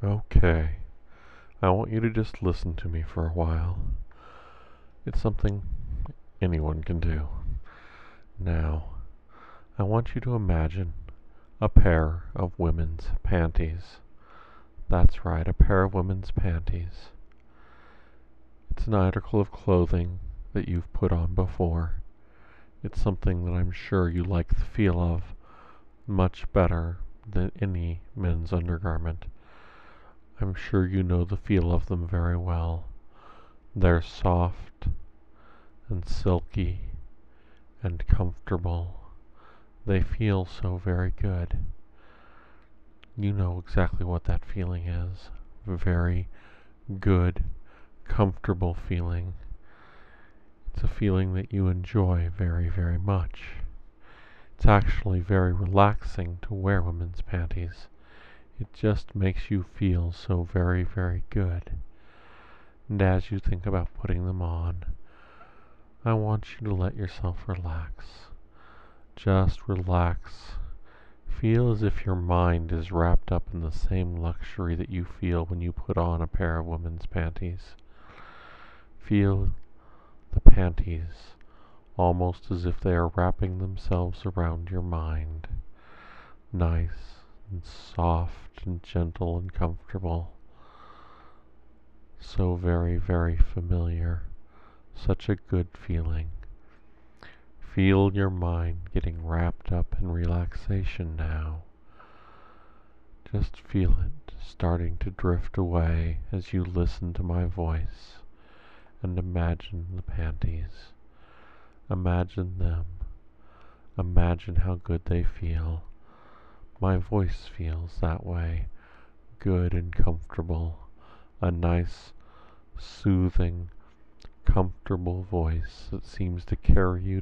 Okay, I want you to just listen to me for a while. It's something anyone can do. Now, I want you to imagine a pair of women's panties. That's right, a pair of women's panties. It's an article of clothing that you've put on before. It's something that I'm sure you like the feel of much better than any men's undergarment. I'm sure you know the feel of them very well. They're soft and silky and comfortable. They feel so very good. You know exactly what that feeling is. Very good, comfortable feeling. It's a feeling that you enjoy very, very much. It's actually very relaxing to wear women's panties. It just makes you feel so very, very good. And as you think about putting them on, I want you to let yourself relax. Just relax. Feel as if your mind is wrapped up in the same luxury that you feel when you put on a pair of women's panties. Feel the panties almost as if they are wrapping themselves around your mind. Nice and soft and gentle and comfortable. So very, very familiar. Such a good feeling. Feel your mind getting wrapped up in relaxation now. Just feel it starting to drift away as you listen to my voice and imagine the panties. Imagine them. Imagine how good they feel. My voice feels that way. Good and comfortable. A nice, soothing, comfortable voice that seems to carry you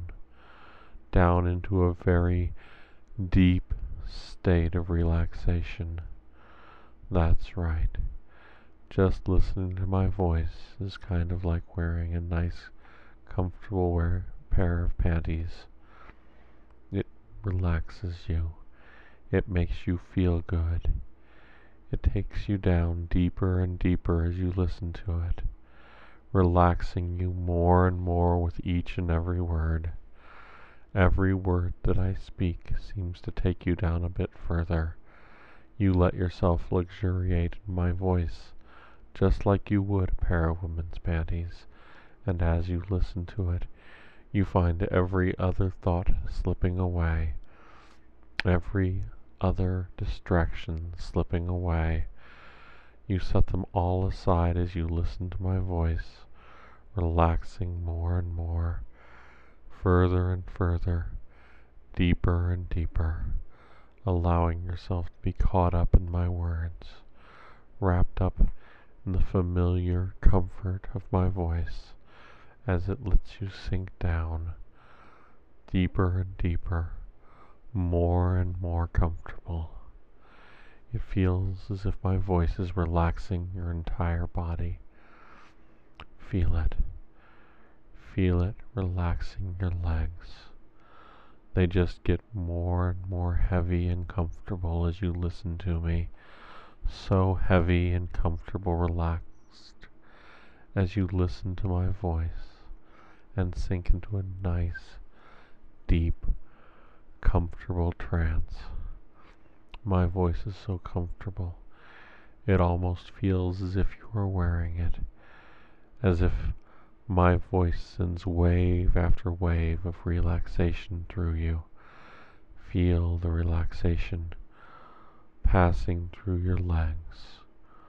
down into a very deep state of relaxation. That's right. Just listening to my voice is kind of like wearing a nice, comfortable pair of panties. It relaxes you. It makes you feel good. It takes you down deeper and deeper as you listen to it, relaxing you more and more with each and every word. Every word that I speak seems to take you down a bit further. You let yourself luxuriate in my voice, just like you would a pair of women's panties, and as you listen to it, you find every other thought slipping away, every other distraction slipping away. You set them all aside as you listen to my voice, relaxing more and more, further and further, deeper and deeper, allowing yourself to be caught up in my words, wrapped up in the familiar comfort of my voice as it lets you sink down, deeper and deeper, more and more comfortable. It feels as if my voice is relaxing your entire body. Feel it. Feel it relaxing your legs. They just get more and more heavy and comfortable as you listen to me. So heavy and comfortable, relaxed as you listen to my voice and sink into a nice, deep, comfortable trance. My voice is so comfortable, it almost feels as if you were wearing it, as if my voice sends wave after wave of relaxation through you. Feel the relaxation passing through your legs,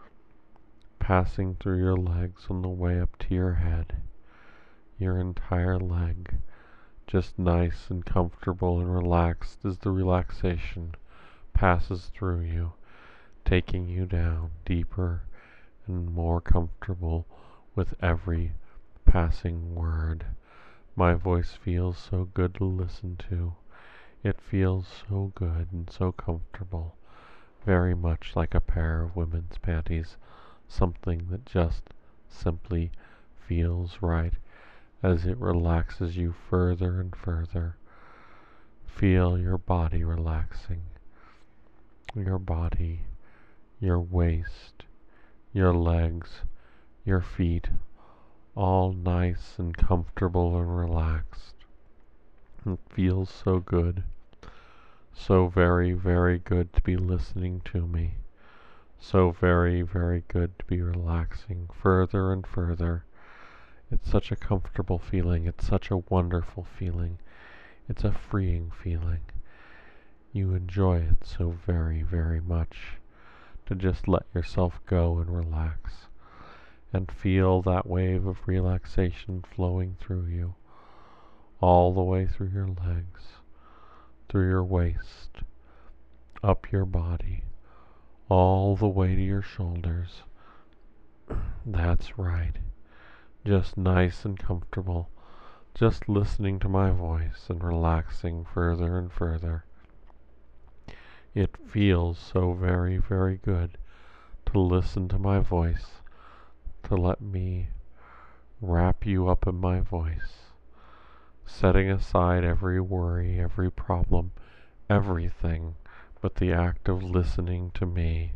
passing through your legs on the way up to your head, your entire leg, just nice and comfortable and relaxed as the relaxation passes through you, taking you down deeper and more comfortable with every passing word. My voice feels so good to listen to. It feels so good and so comfortable, very much like a pair of women's panties, something that just simply feels right as it relaxes you further and further. Feel your body relaxing. Your body, your waist, your legs, your feet, all nice and comfortable and relaxed. It feels so good, so very, very good to be listening to me. So very, very good to be relaxing further and further. It's such a comfortable feeling. It's such a wonderful feeling. It's a freeing feeling. You enjoy it so very, very much to just let yourself go and relax and feel that wave of relaxation flowing through you, all the way through your legs, through your waist, up your body, all the way to your shoulders. That's right. Just nice and comfortable, just listening to my voice and relaxing further and further. It feels so very, very good to listen to my voice, to let me wrap you up in my voice, setting aside every worry, every problem, everything but the act of listening to me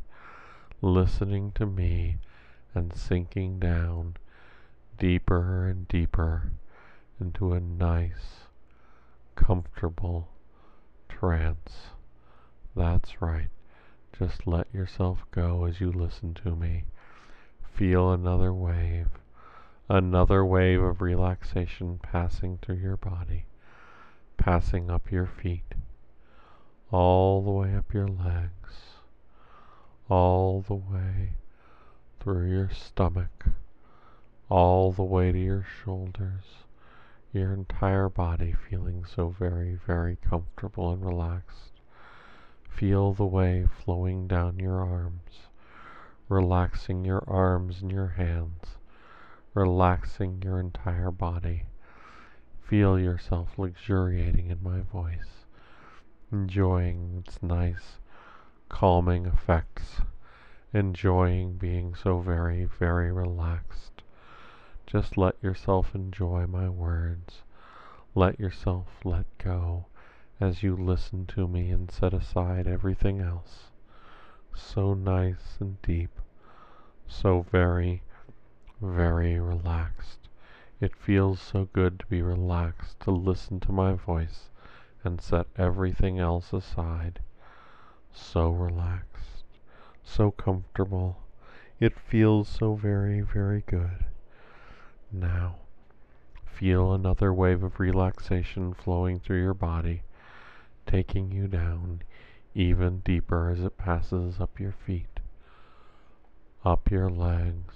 and sinking down deeper and deeper into a nice, comfortable trance. That's right. Just let yourself go as you listen to me. Feel another wave of relaxation passing through your body, passing up your feet, all the way up your legs, all the way through your stomach, all the way to your shoulders, your entire body feeling so very, very comfortable and relaxed. Feel the wave flowing down your arms, relaxing your arms and your hands, relaxing your entire body. Feel yourself luxuriating in my voice, enjoying its nice, calming effects, enjoying being so very, very relaxed. Just let yourself enjoy my words. Let yourself let go as you listen to me and set aside everything else. So nice and deep, so very, very relaxed. It feels so good to be relaxed, to listen to my voice and set everything else aside. So relaxed, so comfortable. It feels so very, very good. Now, feel another wave of relaxation flowing through your body, taking you down even deeper as it passes up your feet, up your legs,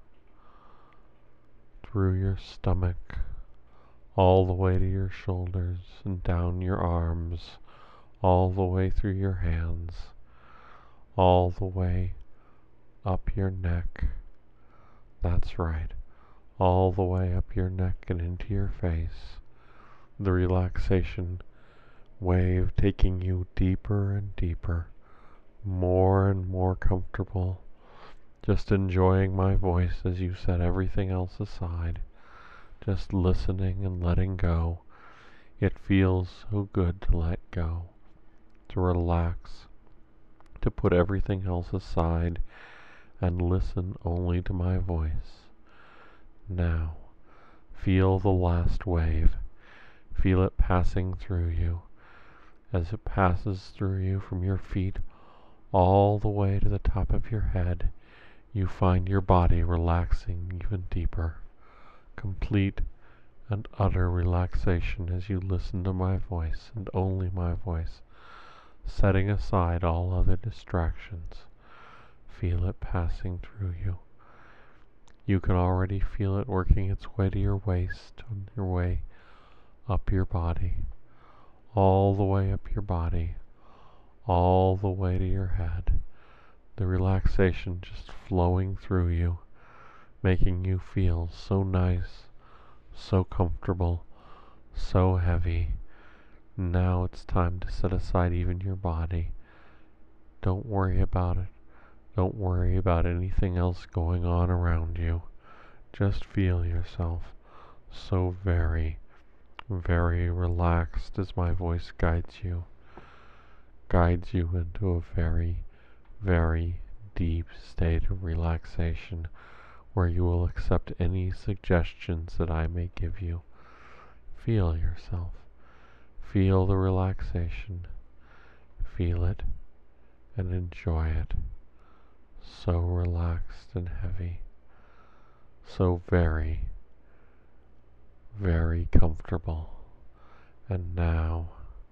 through your stomach, all the way to your shoulders and down your arms, all the way through your hands, all the way up your neck. That's right, all the way up your neck and into your face. The relaxation wave taking you deeper and deeper, more and more comfortable, just enjoying my voice as you set everything else aside, just listening and letting go. It feels so good to let go, to relax, to put everything else aside and listen only to my voice. Now, feel the last wave. Feel it passing through you. As it passes through you from your feet all the way to the top of your head, you find your body relaxing even deeper. Complete and utter relaxation as you listen to my voice and only my voice, setting aside all other distractions. Feel it passing through you. You can already feel it working its way to your waist, on your way up your body, all the way up your body, all the way to your head. The relaxation just flowing through you, making you feel so nice, so comfortable, so heavy. Now it's time to set aside even your body. Don't worry about it. Don't worry about anything else going on around you. Just feel yourself so very, very relaxed as my voice guides you into a very, very deep state of relaxation where you will accept any suggestions that I may give you. Feel yourself. Feel the relaxation. Feel it and enjoy it. So relaxed and heavy. So very, very comfortable. And now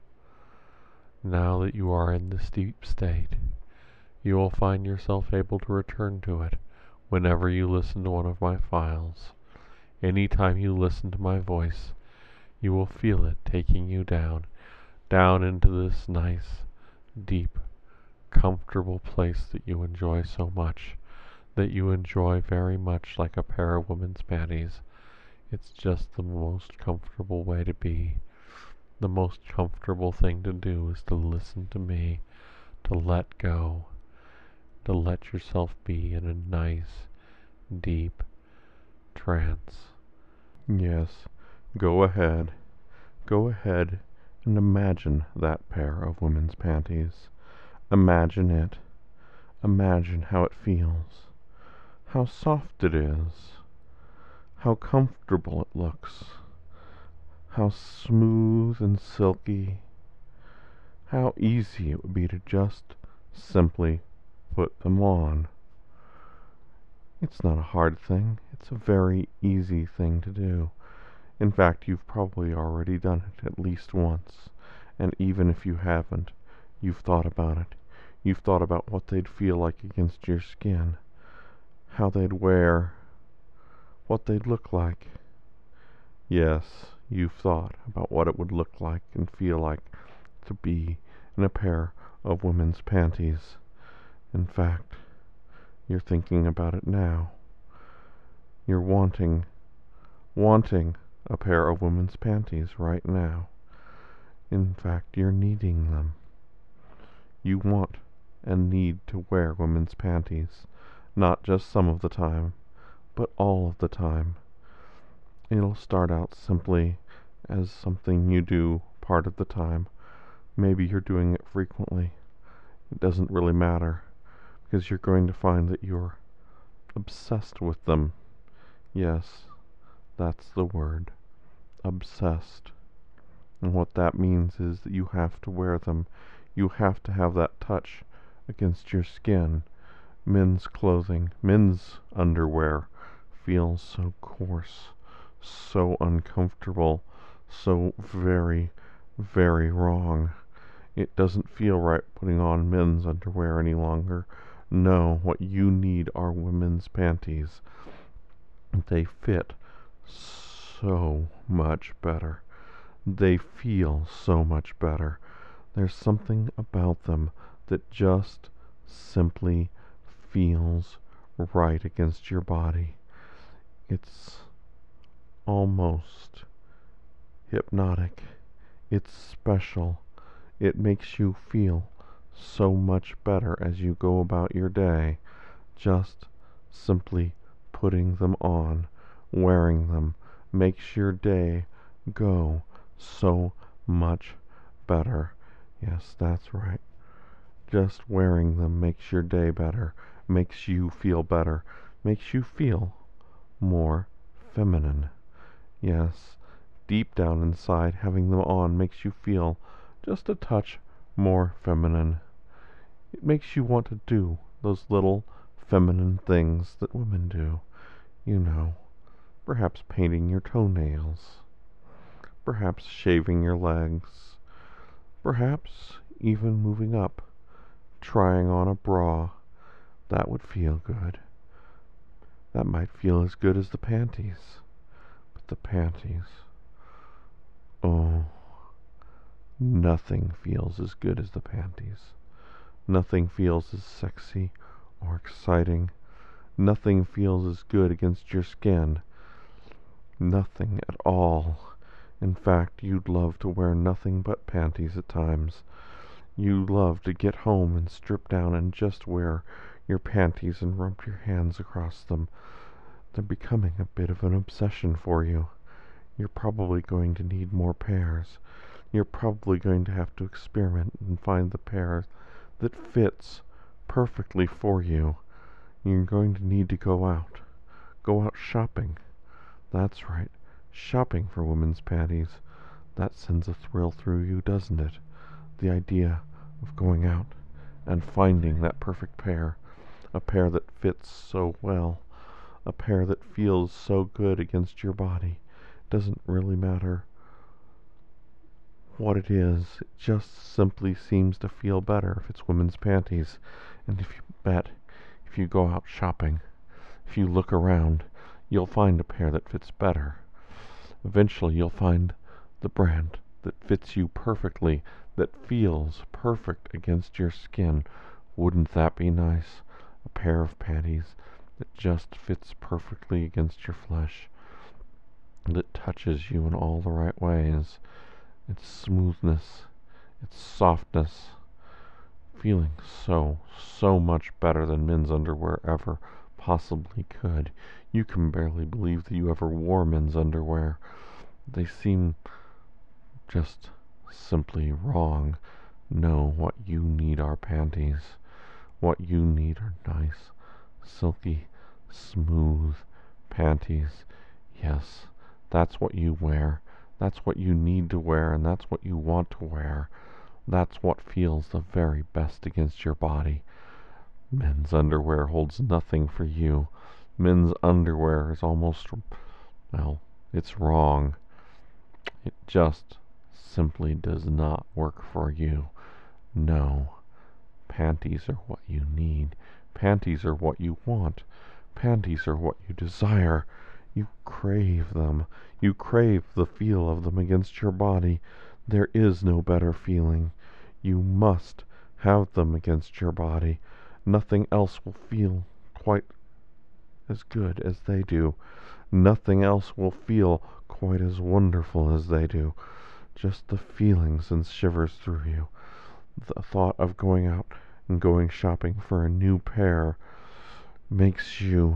that you are in this deep state, you will find yourself able to return to it whenever you listen to one of my files. Anytime you listen to my voice, you will feel it taking you down into this nice, deep, comfortable place that you enjoy so much, that you enjoy very much like a pair of women's panties. It's just the most comfortable way to be. The most comfortable thing to do is to listen to me, to let go, to let yourself be in a nice, deep trance. Yes, go ahead and imagine that pair of women's panties. Imagine it. Imagine how it feels, how soft it is, how comfortable it looks, how smooth and silky, how easy it would be to just simply put them on. It's not a hard thing. It's a very easy thing to do. In fact, you've probably already done it at least once, and even if you haven't, you've thought about it. You've thought about what they'd feel like against your skin, how they'd wear, what they'd look like. Yes, you've thought about what it would look like and feel like to be in a pair of women's panties. In fact, you're thinking about it now. You're wanting a pair of women's panties right now. In fact, you're needing them. You want and need to wear women's panties, not just some of the time, but all of the time. It'll start out simply as something you do part of the time. Maybe you're doing it frequently. It doesn't really matter, because you're going to find that you're obsessed with them. Yes, that's the word. Obsessed. And what that means is that you have to wear them. You have to have that touch against your skin. Men's clothing, men's underwear feels so coarse, so uncomfortable, so very, very wrong. It doesn't feel right putting on men's underwear any longer. No, what you need are women's panties. They fit so much better. They feel so much better. There's something about them that just simply feels right against your body. It's almost hypnotic. It's special. It makes you feel so much better as you go about your day. Just simply putting them on, wearing them, makes your day go so much better. Yes, that's right. Just wearing them makes your day better, makes you feel better, makes you feel more feminine. Yes, deep down inside, having them on makes you feel just a touch more feminine. It makes you want to do those little feminine things that women do. You know, perhaps painting your toenails, perhaps shaving your legs, perhaps even moving up, trying on a bra. That would feel good. That might feel as good as the panties. But the panties, oh, nothing feels as good as the panties. Nothing feels as sexy or exciting. Nothing feels as good against your skin. Nothing at all. In fact, you'd love to wear nothing but panties at times. You love to get home and strip down and just wear your panties and rub your hands across them. They're becoming a bit of an obsession for you. You're probably going to need more pairs. You're probably going to have to experiment and find the pair that fits perfectly for you. You're going to need to go out. Go out shopping. That's right, shopping for women's panties. That sends a thrill through you, doesn't it? The idea of going out and finding that perfect pair, a pair that fits so well, a pair that feels so good against your body. Doesn't really matter what it is, it just simply seems to feel better if it's women's panties. And if you go out shopping, if you look around, you'll find a pair that fits better. Eventually you'll find the brand that fits you perfectly, that feels perfect against your skin. Wouldn't that be nice? A pair of panties that just fits perfectly against your flesh, that touches you in all the right ways. Its smoothness, its softness, feeling so much better than men's underwear ever possibly could. You can barely believe that you ever wore men's underwear. They seem just simply wrong. No, what you need are panties. What you need are nice, silky, smooth panties. Yes, that's what you wear. That's what you need to wear, and that's what you want to wear. That's what feels the very best against your body. Men's underwear holds nothing for you. Men's underwear is almost, well, it's wrong. It just simply does not work for you. No. Panties are what you need. Panties are what you want. Panties are what you desire. You crave them. You crave the feel of them against your body. There is no better feeling. You must have them against your body. Nothing else will feel quite as good as they do. Nothing else will feel quite as wonderful as they do. Just the feeling sends shivers through you. The thought of going out and going shopping for a new pair makes you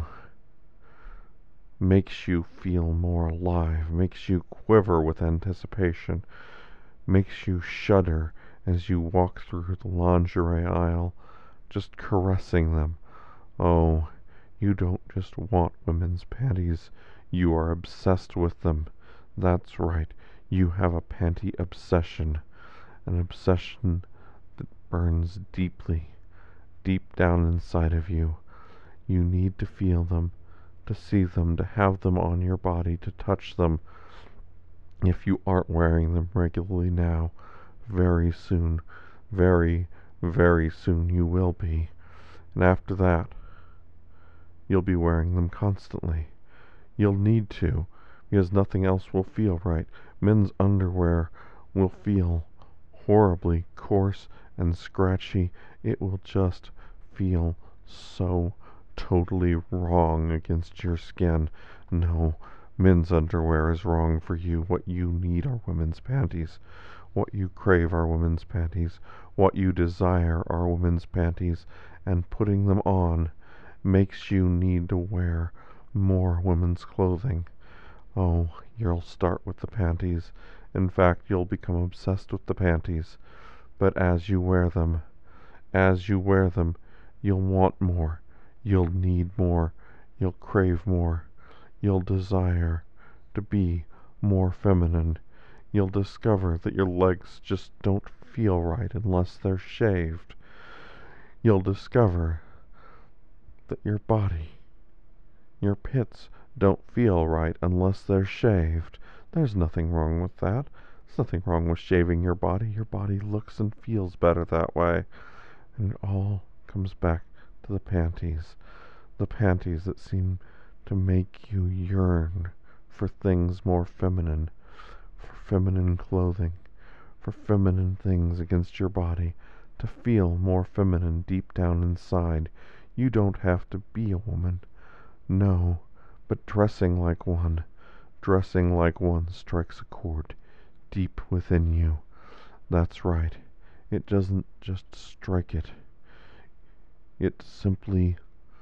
feel more alive, makes you quiver with anticipation, makes you shudder as you walk through the lingerie aisle, just caressing them. Oh, you don't just want women's panties, you are obsessed with them. That's right, you have a panty obsession, an obsession that burns deeply, deep down inside of you. You need to feel them, to see them, to have them on your body, to touch them. If you aren't wearing them regularly now, very soon, very, very soon you will be. And after that, you'll be wearing them constantly. You'll need to, because nothing else will feel right. Men's underwear will feel horribly coarse and scratchy. It will just feel so totally wrong against your skin. No, men's underwear is wrong for you. What you need are women's panties. What you crave are women's panties. What you desire are women's panties. And putting them on makes you need to wear more women's clothing. Oh, you'll start with the panties. In fact, you'll become obsessed with the panties. But as you wear them, you'll want more. You'll need more. You'll crave more. You'll desire to be more feminine. You'll discover that your legs just don't feel right unless they're shaved. You'll discover that your body, your pits, don't feel right unless they're shaved. There's nothing wrong with that. There's nothing wrong with shaving your body. Your body looks and feels better that way. And it all comes back to the panties. The panties that seem to make you yearn for things more feminine, for feminine clothing, for feminine things against your body, to feel more feminine deep down inside. You don't have to be a woman. No, but dressing like one strikes a chord deep within you. That's right. It doesn't just strike it. It simply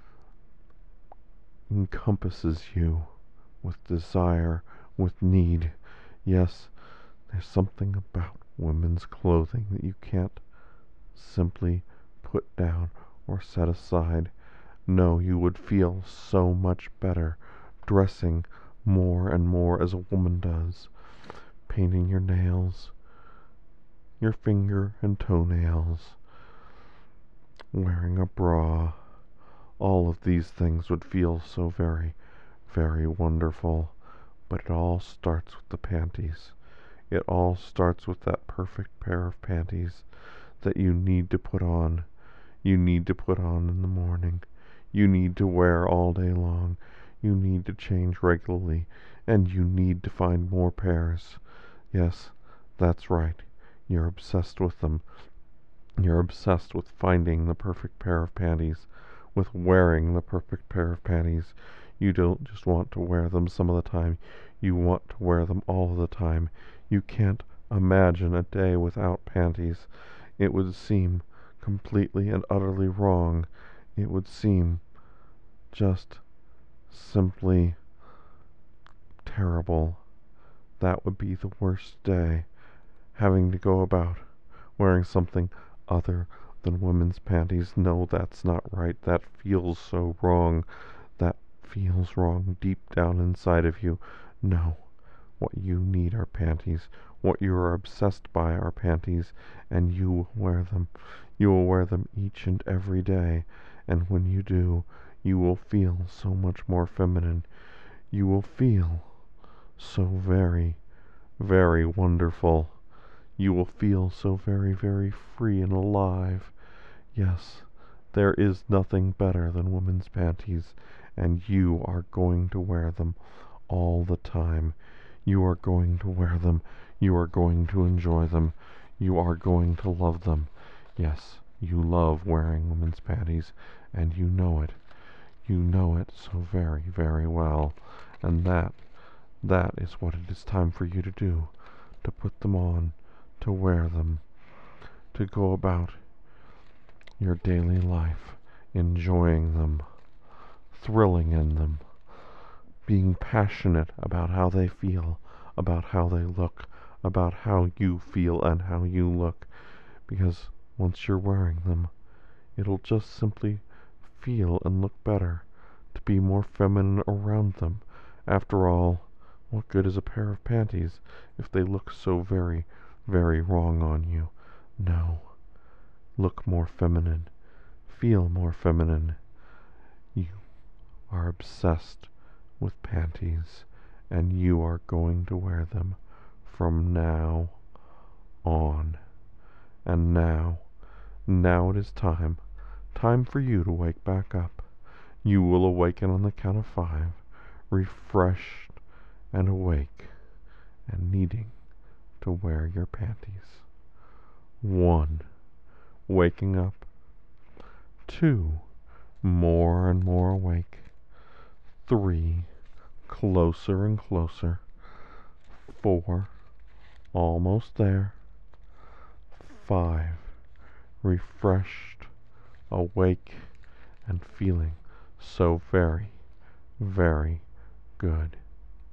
encompasses you with desire, with need. Yes, there's something about women's clothing that you can't simply put down or set aside. No, you would feel so much better dressing more and more as a woman does, painting your nails, your finger and toenails, wearing a bra. All of these things would feel so very, very wonderful. But it all starts with the panties. It all starts with that perfect pair of panties that you need to put on. You need to put on in the morning. You need to wear all day long. You need to change regularly. And you need to find more pairs. Yes, that's right. You're obsessed with them. You're obsessed with finding the perfect pair of panties, with wearing the perfect pair of panties. You don't just want to wear them some of the time, you want to wear them all of the time. You can't imagine a day without panties. It would seem completely and utterly wrong. It would seem just simply terrible. That would be the worst day, having to go about wearing something other than women's panties. No, that's not right. That feels so wrong. That feels wrong deep down inside of you. No, what you need are panties. What you are obsessed by are panties, and you will wear them. You will wear them each and every day, and when you do, you will feel so much more feminine. You will feel so very, very wonderful. You will feel so very, very free and alive. Yes, there is nothing better than women's panties, and you are going to wear them all the time. You are going to wear them. You are going to enjoy them. You are going to love them. Yes, you love wearing women's panties, and you know it. You know it so very, very well. And that is what it is time for you to do, to put them on, to wear them, to go about your daily life, enjoying them, thrilling in them, being passionate about how they feel, about how they look, about how you feel and how you look, because once you're wearing them, it'll just simply feel and look better, to be more feminine around them. After all, what good is a pair of panties if they look so very, very wrong on you? No. Look more feminine. Feel more feminine. You are obsessed with panties, and you are going to wear them from now on. And now it is time for you to wake back up. You will awaken on the count of 5, refreshed and awake, and needing to wear your panties. 1. Waking up. 2. More and more awake. 3. Closer and closer. 4. Almost there. 5. Refreshed, awake, and feeling so very, very good.